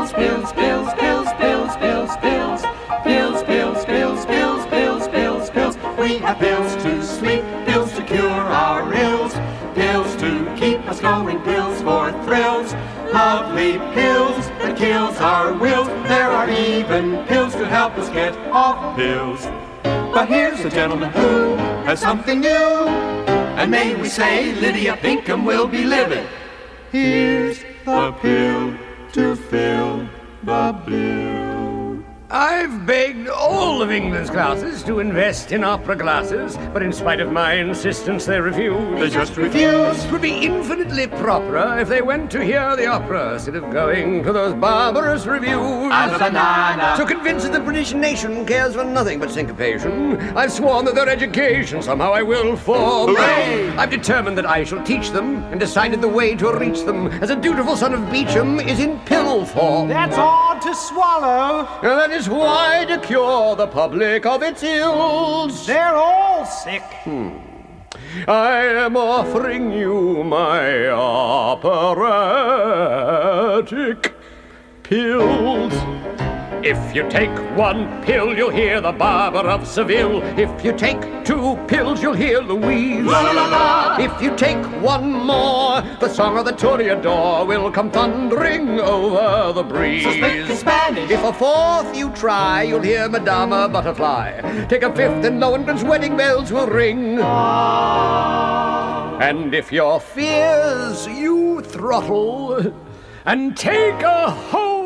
pills, pills, pills, pills, pills, pills, pills, pills, pills, pills, pills, pills, pills, pills. We have pills to sleep, pills to cure our ills, pills to keep us going, pills for thrills. Lovely pills that kills our wills. There are even pills to help us get off pills. But here's a gentleman who has something new, and may we say Lydia Pinkham will be livid. Here's the pill to fill the bill. I've begged all of England's classes to invest in opera glasses, but in spite of my insistence they refuse. They just refuse. It would be infinitely properer if they went to hear the opera instead of going to those barbarous reviews. As a banana. So convinced that the British nation cares for nothing but syncopation, I've sworn that their education somehow I will form. Hooray! I've determined that I shall teach them, and decided the way to reach them, as a dutiful son of Beecham, is in pill form. That's hard to swallow. And that is why, to cure the public of its ills, They're all sick. I am offering you my operatic pills. If you take one pill, you'll hear the Barber of Seville. If you take two pills, you'll hear Louise. La la la la. If you take one more, the song of the Toreador will come thundering over the breeze. So speak in Spanish. If a fourth you try, you'll hear Madama Butterfly. Take a fifth and Lohengrin's wedding bells will ring. And if your fears you throttle and take a hold